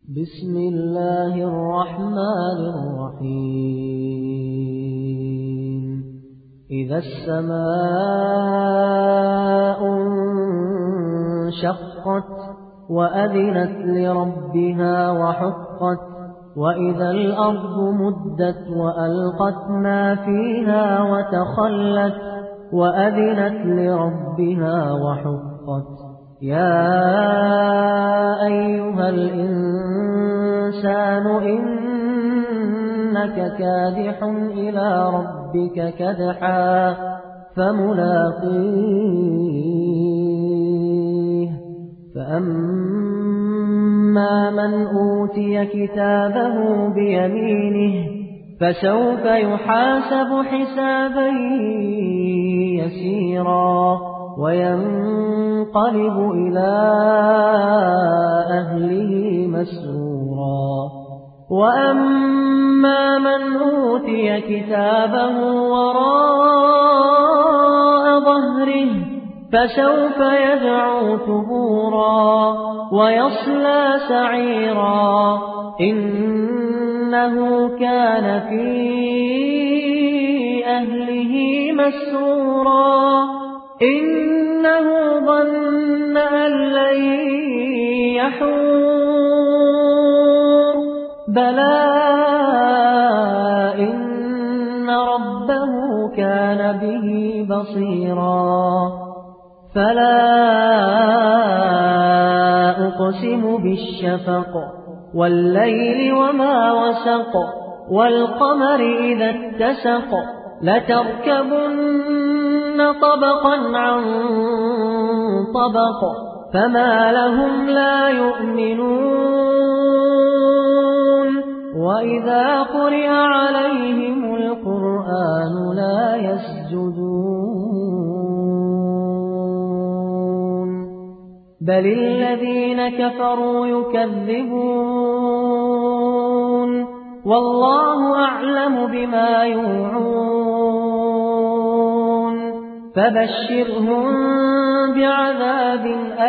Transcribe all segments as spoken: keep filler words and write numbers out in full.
بسم الله الرحمن الرحيم إذا السماء انشقت وأذنت لربها وحقت وإذا الأرض مدت وألقت ما فيها وتخلت وأذنت لربها وحقت يا أيها الإنسان إنك كادح إلى ربك كدحا فملاقيه فأما من أوتي كتابه بيمينه فسوف يحاسب حسابا يسيرا وينقلب إلى أهله مسرورا وأما من أوتي كتابه وراء ظهره فسوف يدعو ثبورا ويصلى سعيرا إنه كان في أهله مسرورا إنه ظن أن لن يحور بلى إن ربه كان به بصيرا فلا أقسم بالشفق والليل وما وسق والقمر إذا اتسق لتركبن طبقا عن طبق فما لهم لا يؤمنون وإذا قرئ عليهم القرآن لا يسجدون بل الذين كفروا يكذبون والله أعلم بما يوعون فبشرهم بعذاب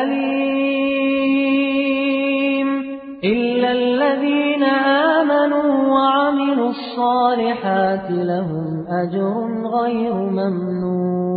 أليم إلا الذين آمنوا وعملوا الصالحات لهم أجر غير ممنون